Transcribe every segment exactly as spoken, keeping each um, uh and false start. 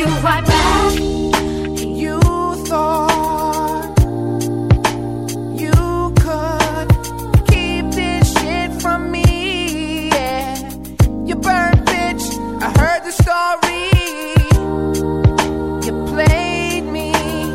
you right back. You thought you could keep this shit from me, yeah. You burned, bitch, I heard the story. You played me.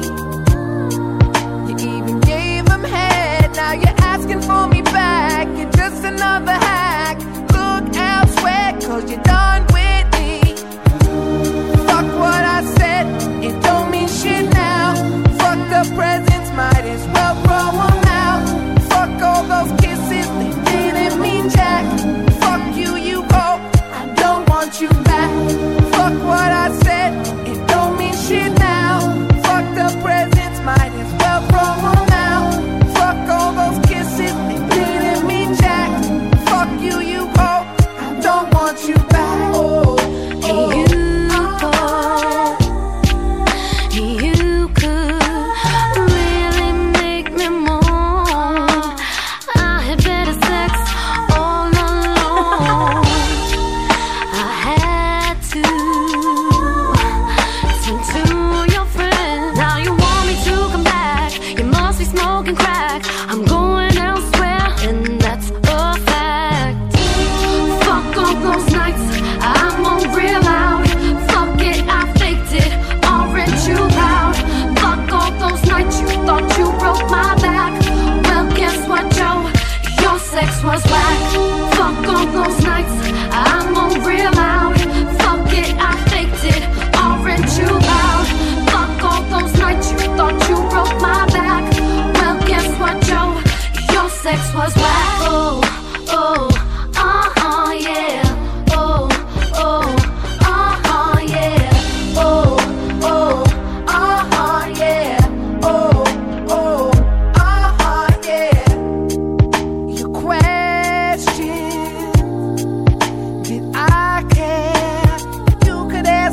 You even gave him head. Now you're asking for me back. You're just another hack. Look elsewhere, cause you're done with me. Fuck what I said, it don't mean shit now. Fuck the presents, might as well throw them out. Fuck all those kisses, they didn't mean jack. Fuck you, you go, I don't want you back. Fuck what I said, it don't mean shit now. Fuck the presents, might as well throw them out. Fuck all those kisses, they didn't mean jack. Fuck you, you go, I don't want you back. Oh, Hey, you thought you could really make me moan. I had better sex all alone. I had to listen to your friends. Now you want me to come back. You must be smoking crack. I'm going elsewhere, and that's a fact. Fuck all those nights I'm on real loud. Fuck it, I faked it, orange you loud. Fuck all those nights you thought you broke my back. Well, guess what, Joe? Your sex was whack. Fuck all those nights I'm on real loud. Fuck it, I faked it, orange you loud. Fuck all those nights you thought you broke my back. Well, guess what, Joe? Your sex was whack. Oh, oh, uh-huh, yeah. Oh, oh, uh-huh, yeah. Oh, oh, uh-huh, yeah. Oh, oh, uh-huh, yeah. Your question, did I care? You could ask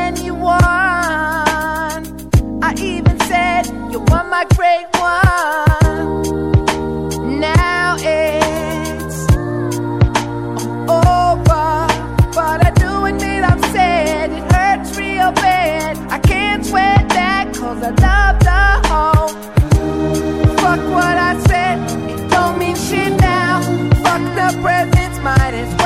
anyone. I even said you were my great one. Now it's over, but I do admit I'm sad. It hurts real bad. I can't sweat that, cause I love the hoe. Fuck what I said, it don't mean shit now. Fuck the presents, might as well